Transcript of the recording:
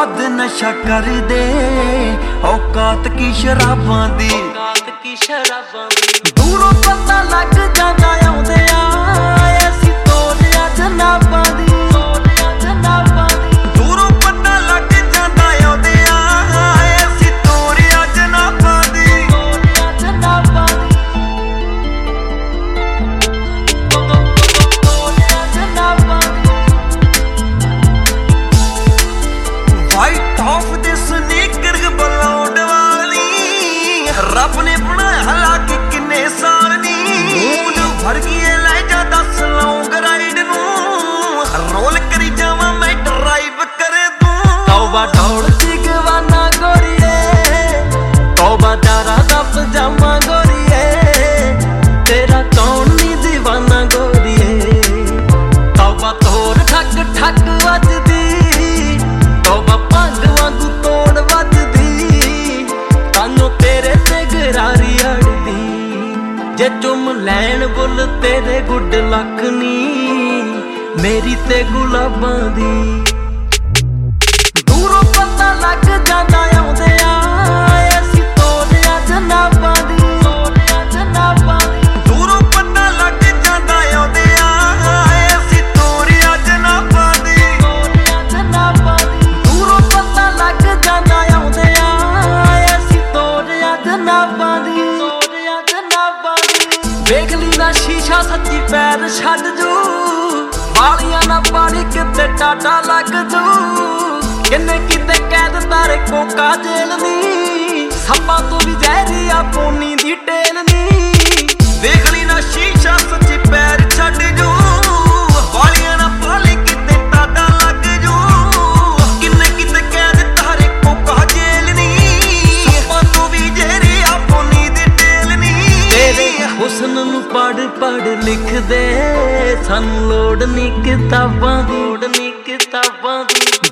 हद नशा कर दे औकात की शराबां दी दूरों पता लग जाना आउंदिया ऐसी तोरिया जनाबां दी दूरों पता लग जाना आउंदिया ऐसी तोरिया जनाबां दी वाइट ऑफ दे स्नीकर बलाउंड वाली रब ने बनाया लाके किन्ने साल दी मूड भर गई लै जा दस लौंग राइड नू रोल करी जावां मैं ड्राइव कर दूं तौबा दौड़ जिगवाना गोरिए तौबा दारा दा पजामा गोरिए तेरा कौन नी दीवाना गोरिए तौबा तोर ठक ठक वजदी तौबा भंग वांगू तोड़ वजदी तानों तेरे ते गरारी अड़दी जे चुम लैन बुल तेरे गुड लख नी मेरी ते गुलाबां दी दूरों पता लग जाना आउंदिया ऐसी तोरिया जनाबां दी दूरों पता लग जाना आउंदिया ऐसी तोरिया जनाबां दी दूरों पता लग जाना आउंदिया ऐसी तोरिया जनाबां दी वेख ली ना शीशा सच्ची पैर छड्ड जू वालियां ना पाड़ी किते टाटा लग जू किन्ने किते कैद तारे कोका जेल नी सप्पां तो भी जहरी आ पोनी दी टेल नी वेख ली ना शीशा सच्ची पैर छड्ड जू वालियां ना पाड़ी किते टाटा लग जू किन्ने किते कैद तारे कोका जेल नी सप्पां तो भी जहरी आ पोनी दी टेल नी तेरे हुस्न नू पढ़ पढ़ लिख दे सानू लोड़ नी किताबां दी